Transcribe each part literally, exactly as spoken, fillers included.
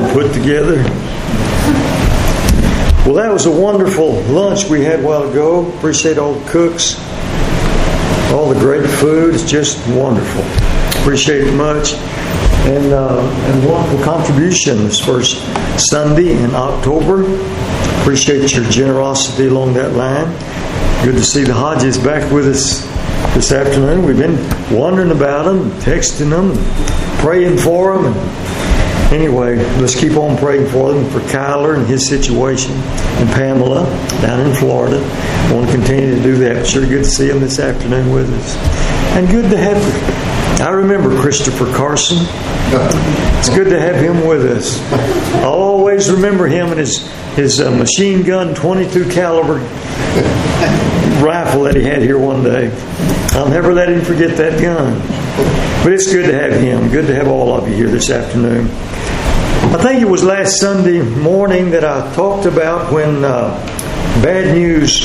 put together. Well, that was a wonderful lunch we had a while ago. Appreciate all the cooks, all the great food. It's just wonderful. Appreciate it much. And, uh, and wonderful contribution this first Sunday in October. Appreciate your generosity along that line. Good to see the Hodges back with us this afternoon. We've been wondering about them, texting them, praying for them. And anyway, let's keep on praying for them, for Kyler and his situation, and Pamela down in Florida. I want to continue to do that. Sure good to see them this afternoon with us. And good to have I remember Christopher Carson. It's good to have him with us. I'll always remember him and his his uh, machine gun twenty-two caliber rifle that he had here one day. I'll never let him forget that gun. But it's good to have him. Good to have all of you here this afternoon. I think it was last Sunday morning that I talked about when uh, bad news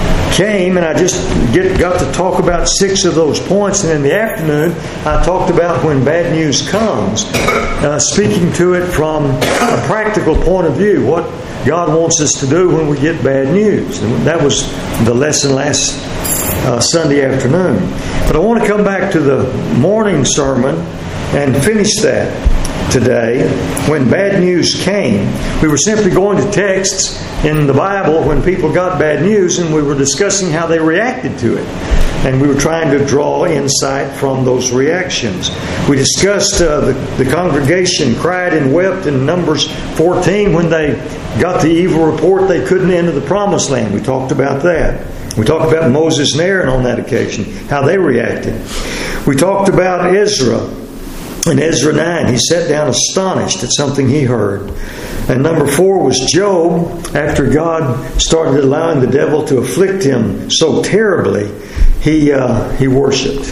came, and I just get got to talk about six of those points. And in the afternoon, I talked about when bad news comes, uh, speaking to it from a practical point of view, what God wants us to do when we get bad news. And that was the lesson last uh, Sunday afternoon. But I want to come back to the morning sermon and finish that today. When bad news came, we were simply going to texts in the Bible when people got bad news, and we were discussing how they reacted to it. And we were trying to draw insight from those reactions. We discussed uh, the, the congregation cried and wept in Numbers fourteen when they got the evil report they couldn't enter the promised land. We talked about that. We talked about Moses and Aaron on that occasion, how they reacted. We talked about Ezra. In Ezra nine, he sat down astonished at something he heard. And number four was Job. After God started allowing the devil to afflict him so terribly, he uh, he worshipped.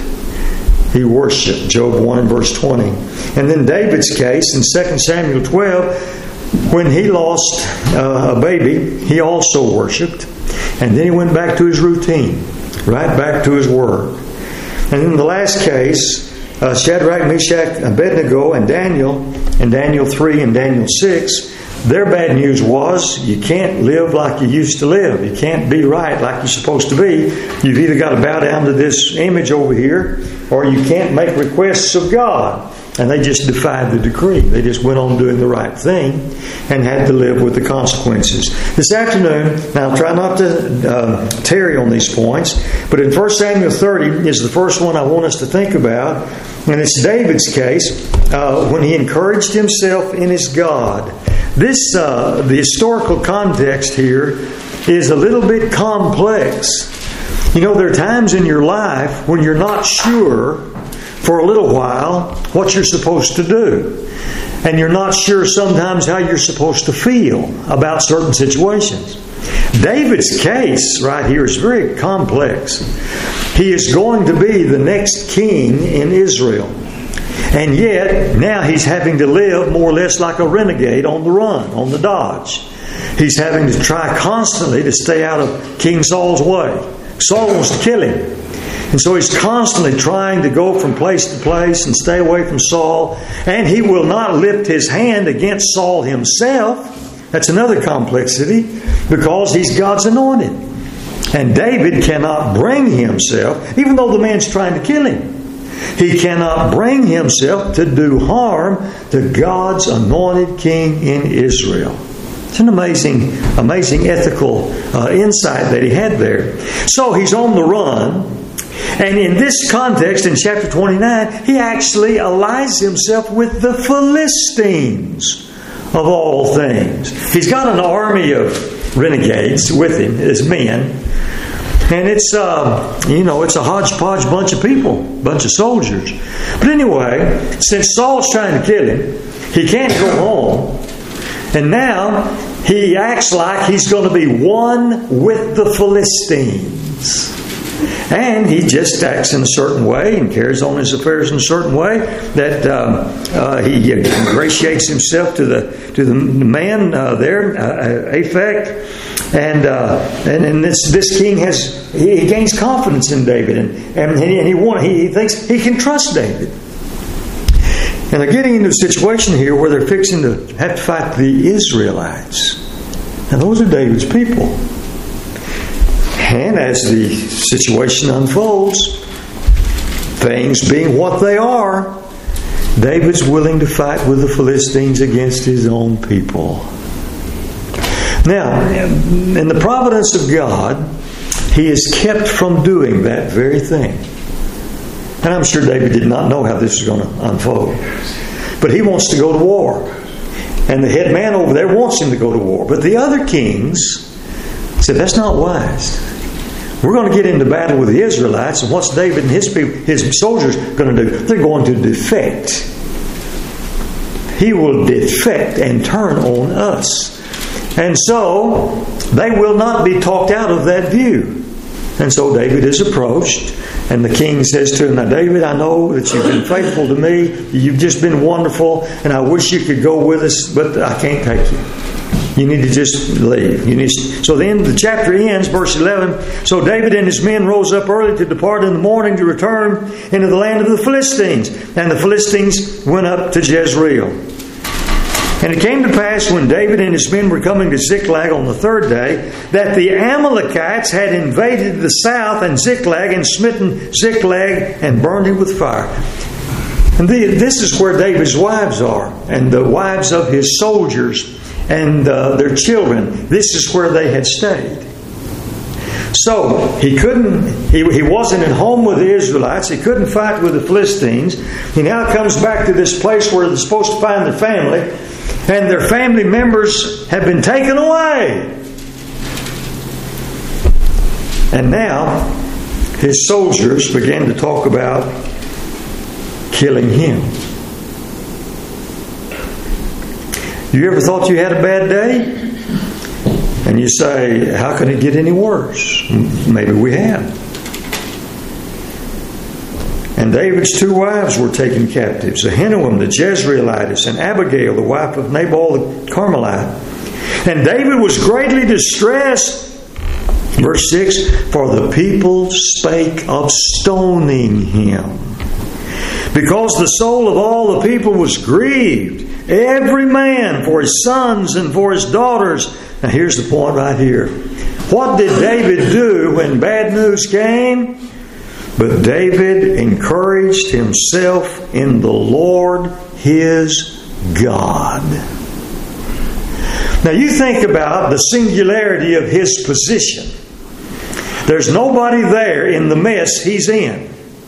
He worshipped. Job one and verse twenty. And then David's case in Second Samuel twelve, when he lost uh, a baby, he also worshipped. And then he went back to his routine, right back to his work. And in the last case, Uh, Shadrach, Meshach, Abednego, and Daniel, in Daniel three and Daniel six, their bad news was you can't live like you used to live. You can't be right like you're supposed to be. You've either got to bow down to this image over here, or you can't make requests of God. And they just defied the decree. They just went on doing the right thing and had to live with the consequences. This afternoon, now I'll try not to uh, tarry on these points, but in First Samuel thirty is the first one I want us to think about. And it's David's case uh, when he encouraged himself in his God. This, uh, the historical context here is a little bit complex. You know, there are times in your life when you're not sure for a little while what you're supposed to do. And you're not sure sometimes how you're supposed to feel about certain situations. David's case right here is very complex. He is going to be the next king in Israel. And yet, now he's having to live more or less like a renegade on the run, on the dodge. He's having to try constantly to stay out of King Saul's way. Saul wants to kill him. And so he's constantly trying to go from place to place and stay away from Saul. And he will not lift his hand against Saul himself. That's another complexity, because he's God's anointed. And David cannot bring himself, even though the man's trying to kill him, he cannot bring himself to do harm to God's anointed king in Israel. It's an amazing, amazing ethical uh, insight that he had there. So he's on the run. And in this context, in chapter twenty-nine, he actually allies himself with the Philistines, of all things. He's got an army of renegades with him, as men. And it's, uh, you know, it's a hodgepodge bunch of people, bunch of soldiers. But anyway, since Saul's trying to kill him, he can't go home. And now he acts like he's going to be one with the Philistines. And he just acts in a certain way and carries on his affairs in a certain way that um, uh, he ingratiates himself to the to the man uh, there, uh, Aphek, and uh, and, and this this king has he, he gains confidence in David, and and he and he, want, he he thinks he can trust David. And they're getting into a situation here where they're fixing to have to fight the Israelites. And those are David's people. And as the situation unfolds, things being what they are, David's willing to fight with the Philistines against his own people. Now, in the providence of God, He is kept from doing that very thing. And I'm sure David did not know how this was going to unfold. But he wants to go to war. And the head man over there wants him to go to war. But the other kings said, that's not wise. We're going to get into battle with the Israelites. And what's David and his people, his soldiers going to do? They're going to defect. He will defect and turn on us. And so, they will not be talked out of that view. And so David is approached, and the king says to him, now David, I know that you've been faithful to me. You've just been wonderful, and I wish you could go with us, but I can't take you. You need to just leave. You need to... So then the chapter ends, verse eleven. So David and his men rose up early to depart in the morning to return into the land of the Philistines. And the Philistines went up to Jezreel. And it came to pass when David and his men were coming to Ziklag on the third day, that the Amalekites had invaded the south and Ziklag and smitten Ziklag and burned it with fire. And the, this is where David's wives are, and the wives of his soldiers and uh, their children. This is where they had stayed. So he couldn't, he, he wasn't at home with the Israelites. He couldn't fight with the Philistines. He now comes back to this place where they're supposed to find their family, and their family members have been taken away. And now his soldiers began to talk about killing him. You ever thought you had a bad day? And you say, how can it get any worse? Maybe we have. And David's two wives were taken captives, Ahinoam the Jezreelitess and Abigail, the wife of Nabal the Carmelite. And David was greatly distressed. Verse six, for the people spake of stoning him, because the soul of all the people was grieved, every man for his sons and for his daughters. Now here's the point right here. What did David do when bad news came? But David encouraged himself in the Lord his God. Now you think about the singularity of his position. There's nobody there in the mess he's in.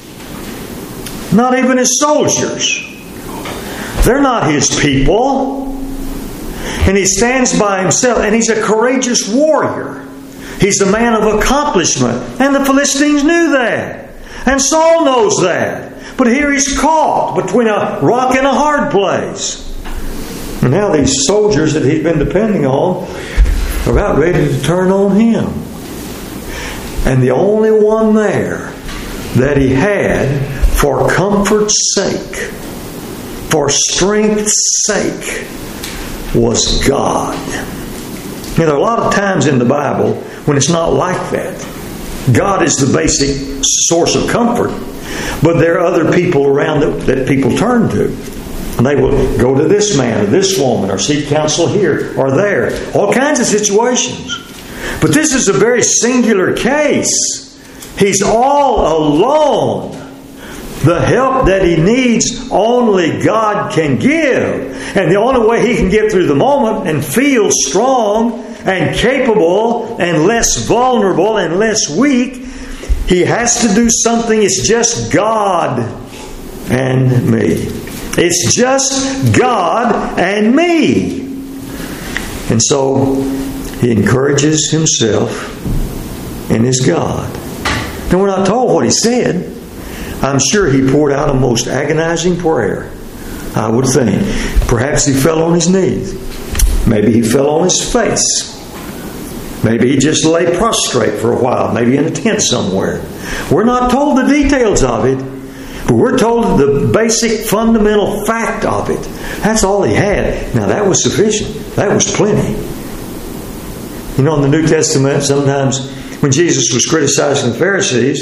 Not even his soldiers. They're not his people. And he stands by himself, and he's a courageous warrior. He's a man of accomplishment. And the Philistines knew that. And Saul knows that. But here he's caught between a rock and a hard place. And now these soldiers that he's been depending on are about ready to turn on him. And the only one there that he had for comfort's sake, for strength's sake, was God. Now, there are a lot of times in the Bible when it's not like that. God is the basic source of comfort, but there are other people around that, that people turn to. And they will go to this man or this woman or seek counsel here or there. All kinds of situations. But this is a very singular case. He's all alone. The help that he needs, only God can give. And the only way he can get through the moment and feel strong and capable and less vulnerable and less weak, he has to do something. It's just God and me. It's just God and me. And so he encourages himself in his God. Now we're not told what he said. I'm sure he poured out a most agonizing prayer, I would think. Perhaps he fell on his knees. Maybe he fell on his face. Maybe he just lay prostrate for a while, maybe in a tent somewhere. We're not told the details of it, but we're told the basic fundamental fact of it. That's all he had. Now that was sufficient. That was plenty. You know, in the New Testament, sometimes when Jesus was criticizing the Pharisees,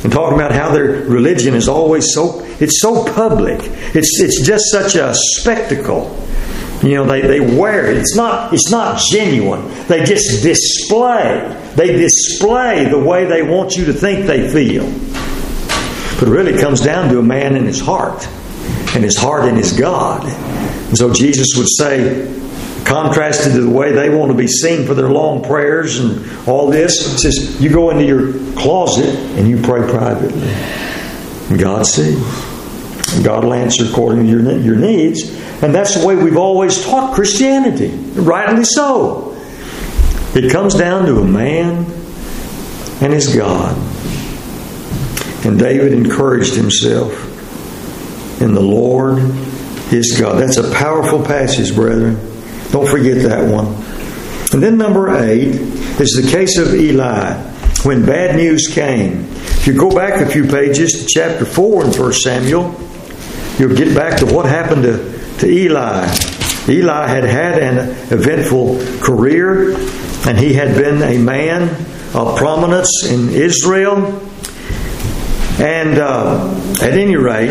and talking about how their religion is always so, it's so public. It's it's just such a spectacle. You know, they, they wear it. It's not, it's not genuine. They just display. They display the way they want you to think they feel. But it really comes down to a man in his heart. And his heart in his God. And so Jesus would say, contrasted to the way they want to be seen for their long prayers and all this, he says, you go into your closet and you pray privately. And God sees. And God will answer according to your, your needs. And that's the way we've always taught Christianity. Rightly so. It comes down to a man and his God. And David encouraged himself in the Lord his God. That's a powerful passage, brethren. Don't forget that one. And then number eight is the case of Eli. When bad news came. If you go back a few pages to chapter four in First Samuel, you'll get back to what happened to to Eli. Eli had had an eventful career, and he had been a man of prominence in Israel. And uh, at any rate,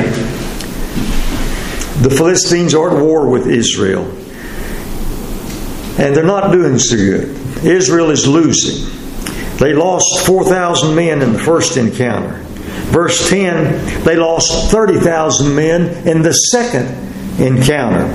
the Philistines are at war with Israel. And they're not doing so good. Israel is losing. They lost four thousand men in the first encounter. Verse ten, they lost thirty thousand men in the second encounter.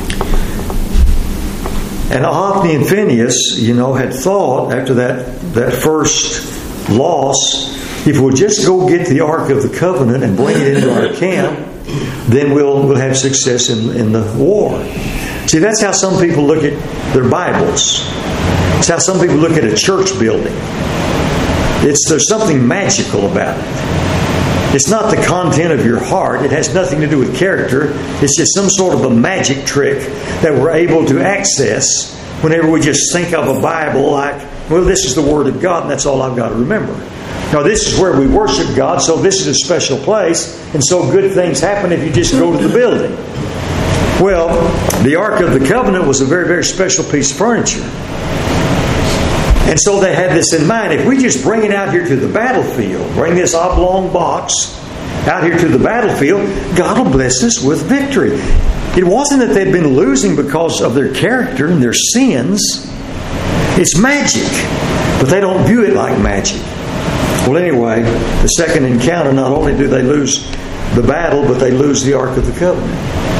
And Hophni and Phinehas, you know, had thought after that, that first loss, if we'll just go get the Ark of the Covenant and bring it into our camp, then we'll we'll have success in, in the war. See, that's how some people look at their Bibles. It's how some people look at a church building. It's there's something magical about it. It's not the content of your heart. It has nothing to do with character. It's just some sort of a magic trick that we're able to access whenever we just think of a Bible like, well, this is the Word of God and that's all I've got to remember. Now, this is where we worship God, so this is a special place, and so good things happen if you just go to the building. Well, the Ark of the Covenant was a very, very special piece of furniture. And so they had this in mind. If we just bring it out here to the battlefield, bring this oblong box out here to the battlefield, God will bless us with victory. It wasn't that they'd been losing because of their character and their sins. It's magic. But they don't view it like magic. Well, anyway, the second encounter, not only do they lose the battle, but they lose the Ark of the Covenant.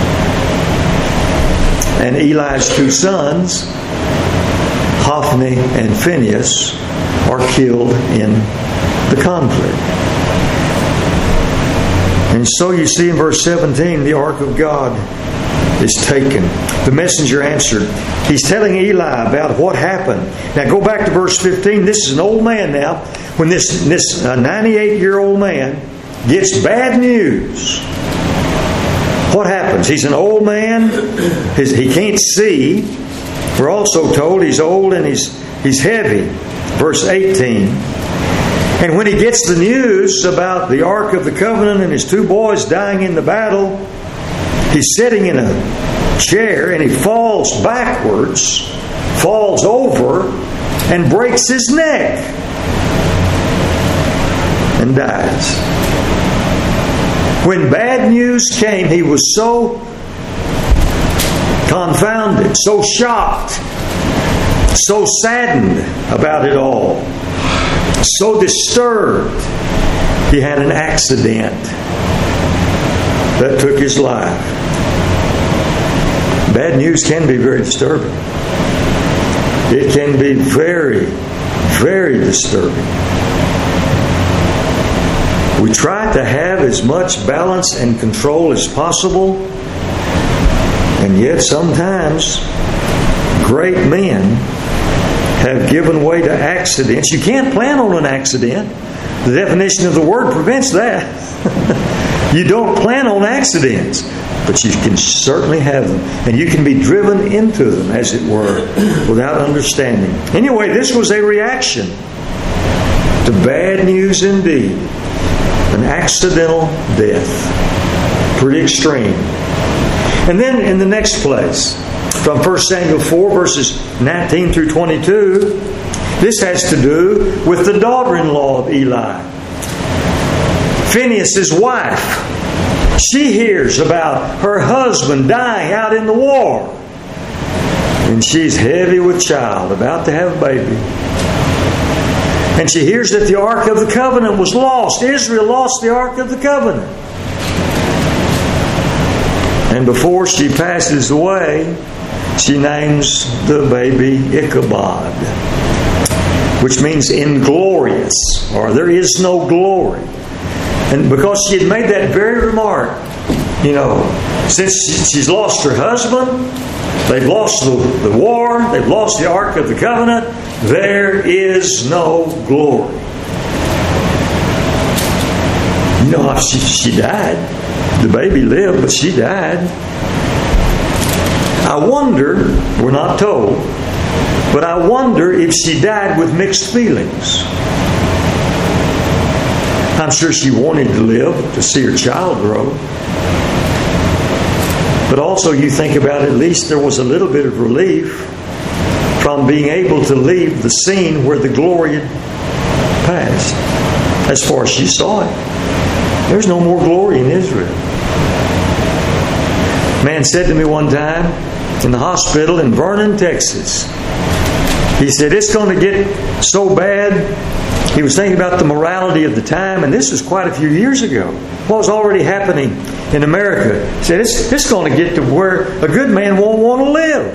And Eli's two sons, Hophni and Phinehas, are killed in the conflict. And so you see in verse seventeen, the Ark of God is taken. The messenger answered. He's telling Eli about what happened. Now go back to verse fifteen. This is an old man now. When this, this uh, ninety-eight-year-old man gets bad news, what happens? He's an old man. His, he can't see. We're also told he's old and he's he's heavy. Verse eighteen. And when he gets the news about the Ark of the Covenant and his two boys dying in the battle, he's sitting in a chair and he falls backwards, falls over, and breaks his neck and dies. When bad news came, he was so confounded, so shocked, so saddened about it all, so disturbed, he had an accident that took his life. Bad news can be very disturbing. It can be very, very disturbing. We try to have as much balance and control as possible, and yet sometimes great men have given way to accidents. You can't plan on an accident. The definition of the word prevents that. You don't plan on accidents, but you can certainly have them. And you can be driven into them, as it were, without understanding. Anyway, this was a reaction to bad news indeed. An accidental death. Pretty extreme. And then in the next place, from First Samuel four, verses nineteen through twenty-two, this has to do with the daughter-in-law of Eli. Phinehas' wife, she hears about her husband dying out in the war. And she's heavy with child, about to have a baby. And she hears that the Ark of the Covenant was lost. Israel lost the Ark of the Covenant. And before she passes away, she names the baby Ichabod, which means inglorious, or there is no glory. And because she had made that very remark, you know, since she's lost her husband, they've lost the, the war, they've lost the Ark of the Covenant, there is no glory. You know, she, she died. The baby lived, but she died. I wonder, we're not told, but I wonder if she died with mixed feelings. I'm sure she wanted to live to see her child grow. But also you think about at least there was a little bit of relief from being able to leave the scene where the glory had passed. As far as she saw it, there's no more glory in Israel. A man said to me one time in the hospital in Vernon, Texas, he said, it's going to get so bad. He was thinking about the morality of the time, and this was quite a few years ago. What was already happening in America? He said, it's, it's going to get to where a good man won't want to live.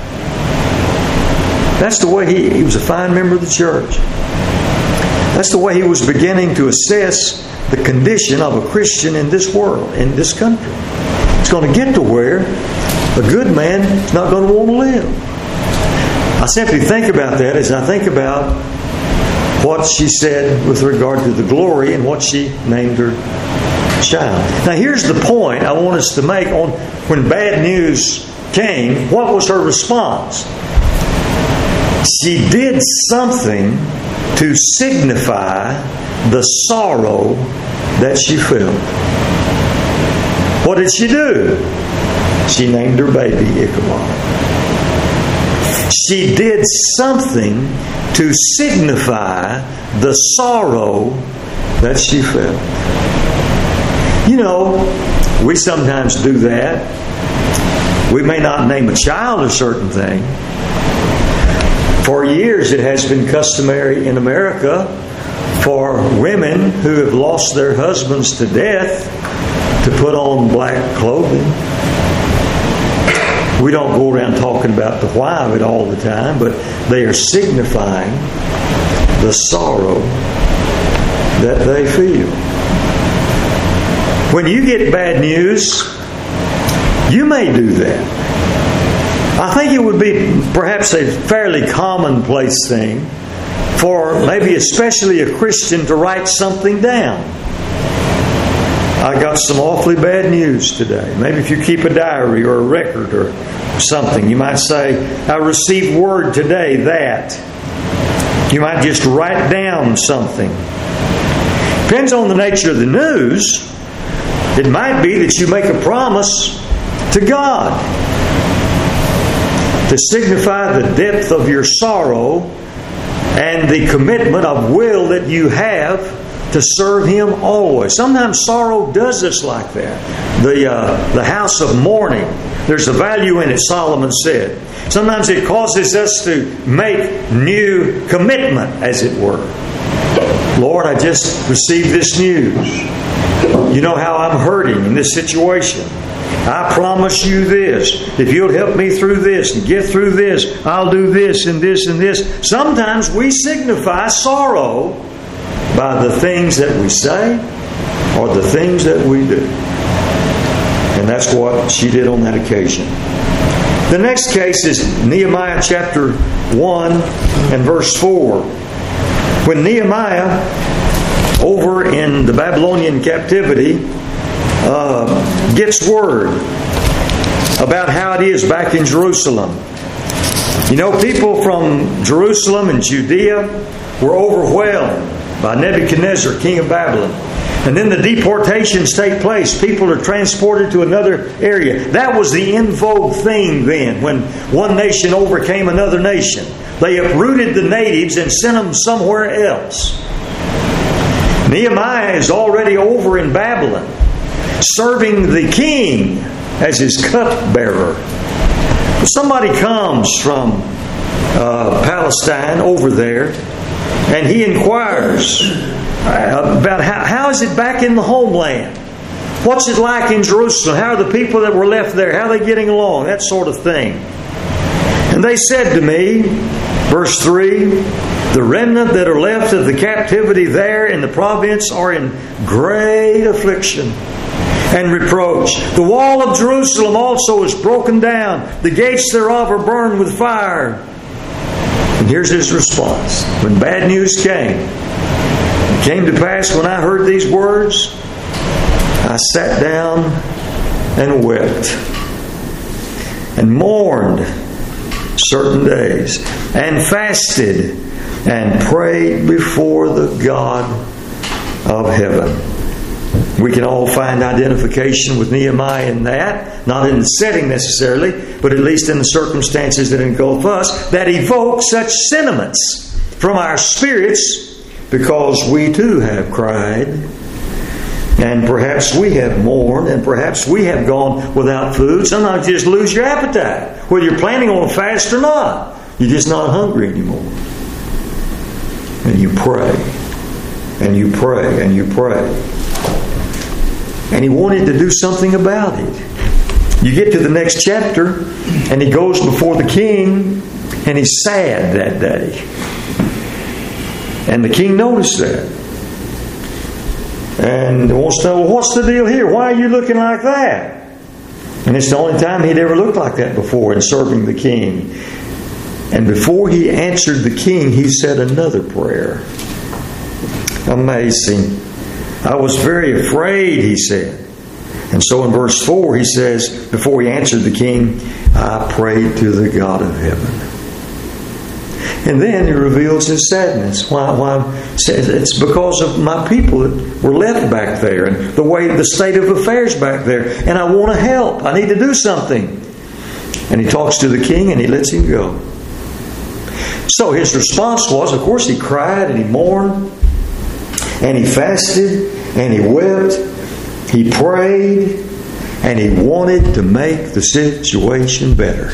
That's the way he, he was a fine member of the church. That's the way he was beginning to assess the condition of a Christian in this world, in this country. It's going to get to where a good man is not going to want to live. I simply think about that as I think about what she said with regard to the glory and what she named her child. Now here's the point I want us to make on when bad news came. What was her response? She did something to signify the sorrow that she felt. What did she do? She named her baby Ichabod. She did something to signify the sorrow that she felt. You know, we sometimes do that. We may not name a child a certain thing. For years it has been customary in America for women who have lost their husbands to death to put on black clothing. We don't go around talking about the why of it all the time, but they are signifying the sorrow that they feel. When you get bad news, you may do that. I think it would be perhaps a fairly commonplace thing for maybe especially a Christian to write something down. I got some awfully bad news today. Maybe if you keep a diary or a record or something, you might say, I received word today that. You might just write down something. Depends on the nature of the news. It might be that you make a promise to God to signify the depth of your sorrow and the commitment of will that you have to serve Him always. Sometimes sorrow does us like that. The uh, the house of mourning, there's a value in it, Solomon said. Sometimes it causes us to make new commitment, as it were. Lord, I just received this news. You know how I'm hurting in this situation. I promise you this. If you'll help me through this and get through this, I'll do this and this and this. Sometimes we signify sorrow by the things that we say or the things that we do. And that's what she did on that occasion. The next case is Nehemiah chapter one and verse four. When Nehemiah, over in the Babylonian captivity, uh, gets word about how it is back in Jerusalem. You know, people from Jerusalem and Judea were overwhelmed by Nebuchadnezzar, king of Babylon. And then the deportations take place. People are transported to another area. That was the in vogue thing then, when one nation overcame another nation. They uprooted the natives and sent them somewhere else. Nehemiah is already over in Babylon, serving the king as his cupbearer. Somebody comes from uh, Palestine over there, and he inquires about how, how is it back in the homeland? What's it like in Jerusalem? How are the people that were left there? How are they getting along? That sort of thing. And they said to me, verse three, the remnant that are left of the captivity there in the province are in great affliction and reproach. The wall of Jerusalem also is broken down. The gates thereof are burned with fire. And here's his response. When bad news came, it came to pass when I heard these words, I sat down and wept and mourned certain days and fasted and prayed before the God of heaven. We can all find identification with Nehemiah in that, not in the setting necessarily, but at least in the circumstances that engulf us, that evoke such sentiments from our spirits, because we too have cried, and perhaps we have mourned, and perhaps we have gone without food. Sometimes you just lose your appetite, whether you're planning on a fast or not. You're just not hungry anymore. And you pray, and you pray, and you pray. And he wanted to do something about it. You get to the next chapter, and he goes before the king, and he's sad that day. And the king noticed that. And wants to know, well, what's the deal here? Why are you looking like that? And it's the only time he'd ever looked like that before in serving the king. And before he answered the king, he said another prayer. Amazing. I was very afraid, he said. And so in verse four, he says, before he answered the king, I prayed to the God of heaven. And then he reveals his sadness. Why? Why? It's because of my people that were left back there and the way, the state of affairs back there. And I want to help. I need to do something. And he talks to the king and he lets him go. So his response was, of course, he cried and he mourned. And he fasted, and he wept, he prayed, and he wanted to make the situation better.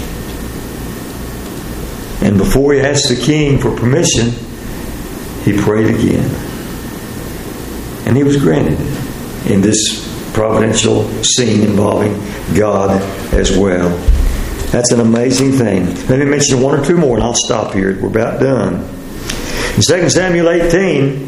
And before he asked the king for permission, he prayed again. And he was granted it in this providential scene involving God as well. That's an amazing thing. Let me mention one or two more, and I'll stop here. We're about done. In Second Samuel eighteen,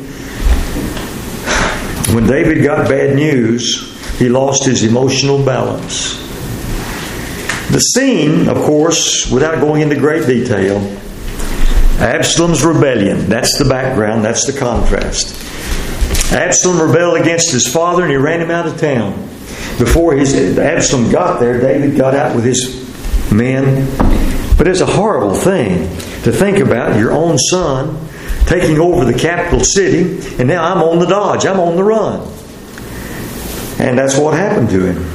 when David got bad news, he lost his emotional balance. The scene, of course, without going into great detail, Absalom's rebellion. That's the background. That's the contrast. Absalom rebelled against his father and he ran him out of town. Before his, Absalom got there, David got out with his men. But it's a horrible thing to think about your own son taking over the capital city, and now I'm on the dodge, I'm on the run. And that's what happened to him.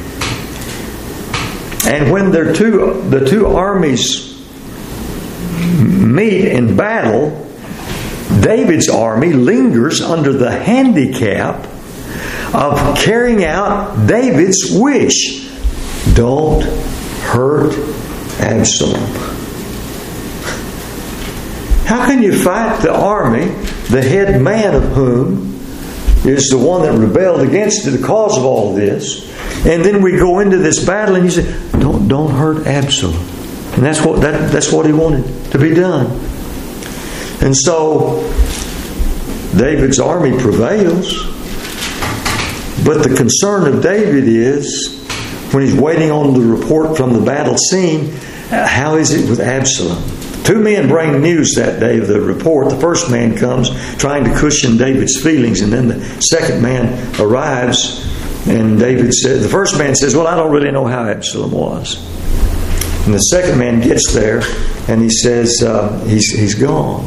And when their two, the two armies meet in battle, David's army lingers under the handicap of carrying out David's wish. Don't hurt Absalom. How can you fight the army, the head man of whom is the one that rebelled against the cause of all this, and then we go into this battle and you say, don't don't hurt Absalom. And that's what that, that's what he wanted to be done. And so David's army prevails. But the concern of David is, when he's waiting on the report from the battle scene, how is it with Absalom? Two men bring news that day of the report. The first man comes trying to cushion David's feelings, and then the second man arrives, and David says, the first man says, well, I don't really know how Absalom was. And the second man gets there, and he says, uh, he's, he's gone.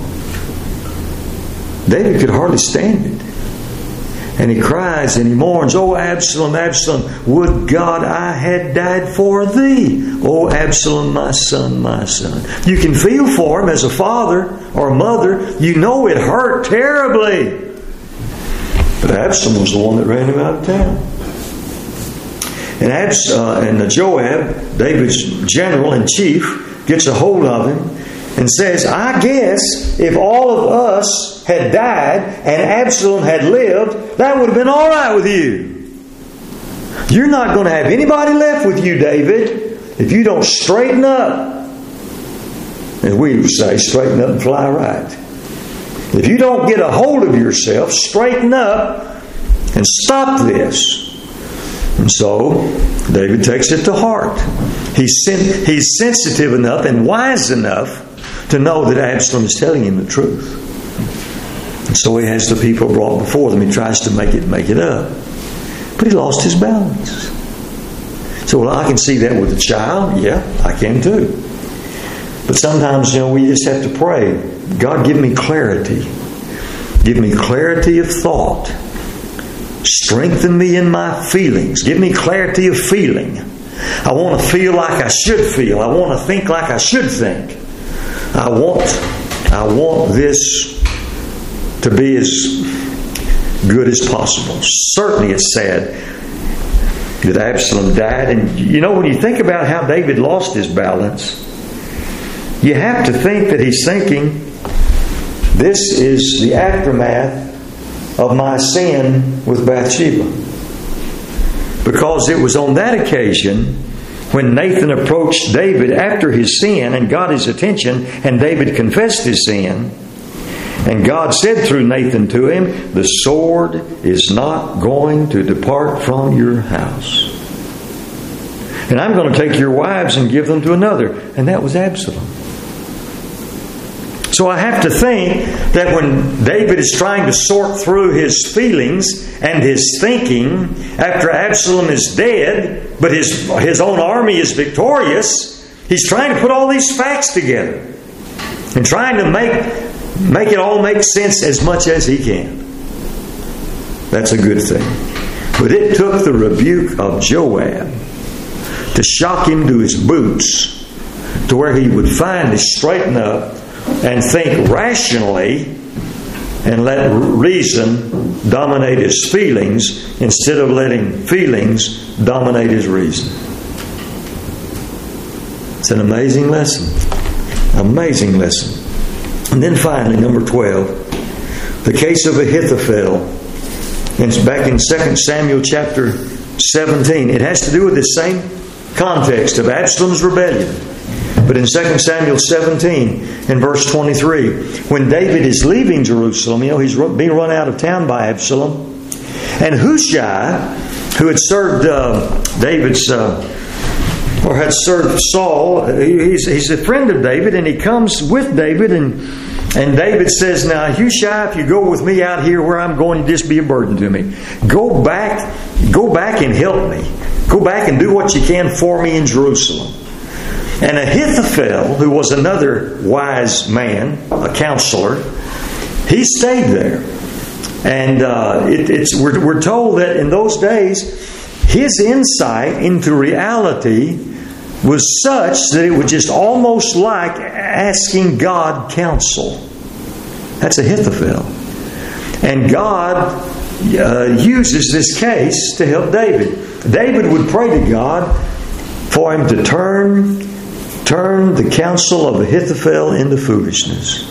David could hardly stand it. And he cries and he mourns, "Oh, Absalom, Absalom, would God I had died for thee. Oh, Absalom, my son, my son." You can feel for him as a father or a mother. You know it hurt terribly. Absalom was the one that ran him out of town. And, Abs, uh, and Joab, David's general in chief, gets a hold of him and says, I guess if all of us had died and Absalom had lived, that would have been all right with you. You're not going to have anybody left with you, David, if you don't straighten up. As we would say, straighten up and fly right. If you don't get a hold of yourself, straighten up and stop this. And so, David takes it to heart. He's, sen- he's sensitive enough and wise enough to know that Absalom is telling him the truth. And so he has the people brought before them. He tries to make it make it up. But he lost his balance. So, well, I can see that with a child. Yeah, I can too. But sometimes, you know, we just have to pray. God, give me clarity. Give me clarity of thought. Strengthen me in my feelings. Give me clarity of feeling. I want to feel like I should feel. I want to think like I should think. I want, I want this to be as good as possible. Certainly it's sad that Absalom died. And you know, when you think about how David lost his balance, you have to think that he's thinking, this is the aftermath of my sin with Bathsheba. Because it was on that occasion when Nathan approached David after his sin and got his attention, and David confessed his sin. And God said through Nathan to him, the sword is not going to depart from your house. And I'm going to take your wives and give them to another. And that was Absalom. So I have to think that when David is trying to sort through his feelings and his thinking after Absalom is dead, but his, his own army is victorious, he's trying to put all these facts together and trying to make, make it all make sense as much as he can. That's a good thing. But it took the rebuke of Joab to shock him to his boots, to where he would finally straighten up and think rationally and let reason dominate his feelings instead of letting feelings dominate his reason. It's an amazing lesson. Amazing lesson. And then finally, number twelve, the case of Ahithophel. And it's back in Second Samuel chapter seventeen. It has to do with the same context of Absalom's rebellion. But in Second Samuel seventeen, in verse twenty-three, when David is leaving Jerusalem, you know, he's being run out of town by Absalom. And Hushai, who had served uh, David's, uh, or had served Saul, he's, he's a friend of David, and he comes with David, and, and David says, now, Hushai, if you go with me out here where I'm going, you just be a burden to me. Go back, go back and help me. Go back and do what you can for me in Jerusalem. And Ahithophel, who was another wise man, a counselor, he stayed there. And uh, it, it's we're, we're told that in those days, his insight into reality was such that it was just almost like asking God counsel. That's Ahithophel. And God uh, uses this case to help David. David would pray to God for him to turn Turn the counsel of Ahithophel into foolishness.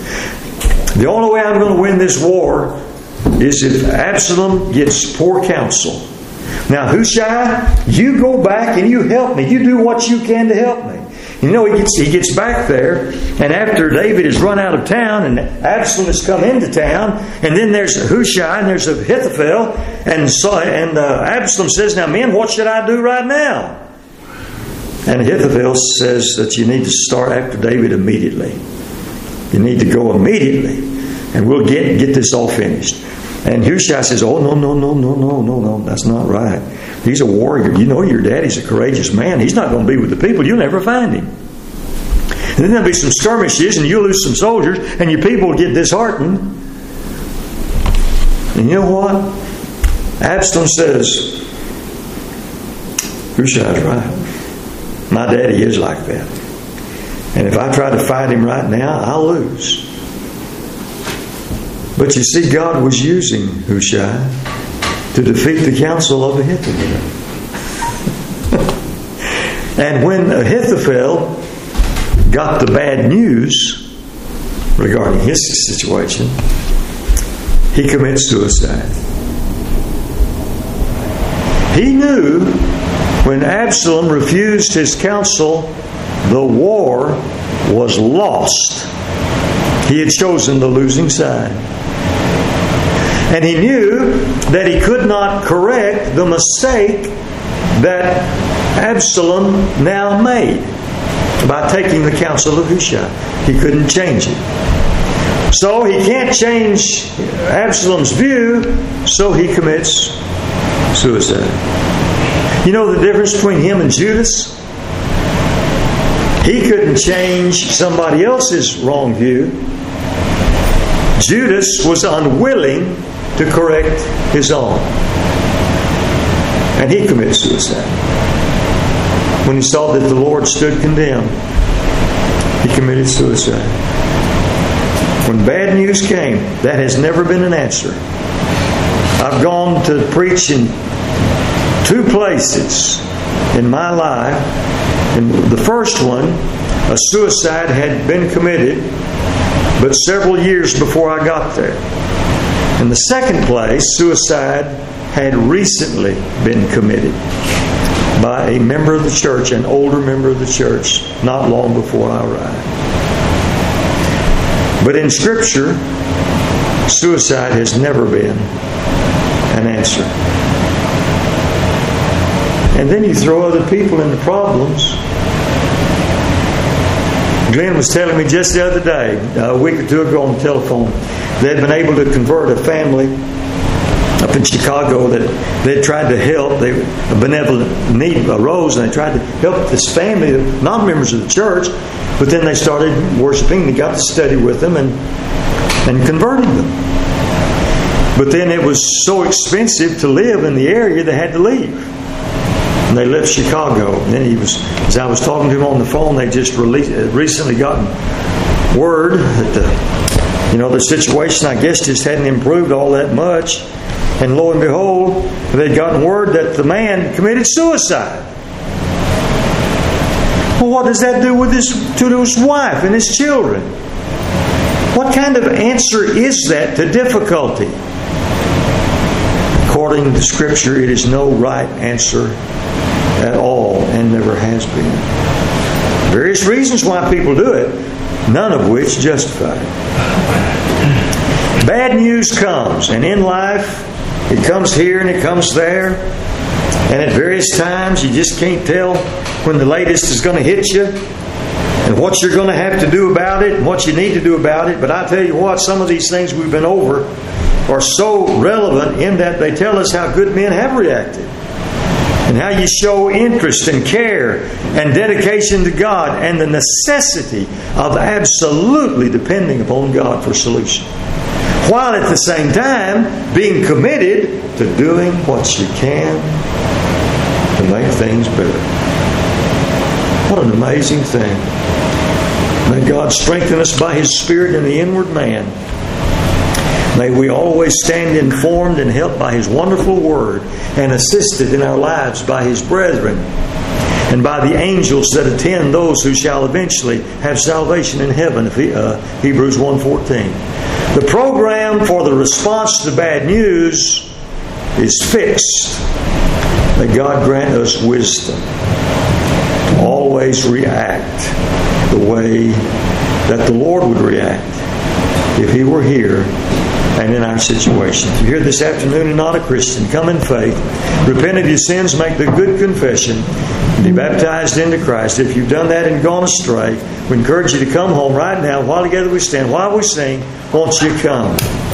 The only way I'm going to win this war is if Absalom gets poor counsel. Now, Hushai, you go back and you help me. You do what you can to help me. You know, he gets, he gets back there, and after David has run out of town and Absalom has come into town, and then there's Hushai and there's Ahithophel, and, so, and uh, Absalom says, now, men, what should I do right now? And Ahithophel says that you need to start after David immediately. You need to go immediately, and we'll get get this all finished. And Hushai says, oh, no, no, no, no, no, no, no, that's not right. He's a warrior. You know your daddy's a courageous man. He's not going to be with the people. You'll never find him. And then there'll be some skirmishes, and you'll lose some soldiers, and your people will get disheartened. And you know what? Absalom says, Hushai's right. My daddy is like that. And if I try to fight him right now, I'll lose. But you see, God was using Hushai to defeat the counsel of Ahithophel. And when Ahithophel got the bad news regarding his situation, he commits suicide. He knew when Absalom refused his counsel, the war was lost. He had chosen the losing side. And he knew that he could not correct the mistake that Absalom now made by taking the counsel of Hushai. He couldn't change it. So he can't change Absalom's view, so he commits suicide. You know the difference between him and Judas? He couldn't change somebody else's wrong view. Judas was unwilling to correct his own. And he committed suicide. When he saw that the Lord stood condemned, he committed suicide. When bad news came, that has never been an answer. I've gone to preach in two places in my life. In the first one, a suicide had been committed, but several years before I got there. In the second place, suicide had recently been committed by a member of the church, an older member of the church, not long before I arrived. But in Scripture, suicide has never been an answer. And then you throw other people into problems. Glenn was telling me just the other day, a week or two ago on the telephone, they had been able to convert a family up in Chicago that they had tried to help. They, a benevolent need arose, and they tried to help this family, not members of the church, but then they started worshiping. They got to study with them and and converted them. But then it was so expensive to live in the area, they had to leave. And they left Chicago. And then he was, as I was talking to him on the phone, they just released, recently gotten word that the, you know, the situation, I guess, just hadn't improved all that much. And lo and behold, they'd gotten word that the man committed suicide. Well, what does that do with his, to his wife and his children? What kind of answer is that to difficulty? According to Scripture, it is no right answer at all, and never has been. Various reasons why people do it, none of which justify it. Bad news comes, and in life, it comes here and it comes there, and at various times you just can't tell when the latest is going to hit you and what you're going to have to do about it and what you need to do about it. But I tell you what, some of these things we've been over are so relevant in that they tell us how good men have reacted and how you show interest and care and dedication to God and the necessity of absolutely depending upon God for solution, while at the same time being committed to doing what you can to make things better. What an amazing thing. May God strengthen us by His Spirit in the inward man. May we always stand informed and helped by His wonderful Word and assisted in our lives by His brethren and by the angels that attend those who shall eventually have salvation in heaven. Uh, Hebrews one fourteen. The program for the response to bad news is fixed. May God grant us wisdom to always react the way that the Lord would react if He were here and in our situation. If you're here this afternoon and not a Christian, come in faith, repent of your sins, make the good confession, and be baptized into Christ. If you've done that and gone astray, we encourage you to come home right now. While together we stand, while we sing, won't you come?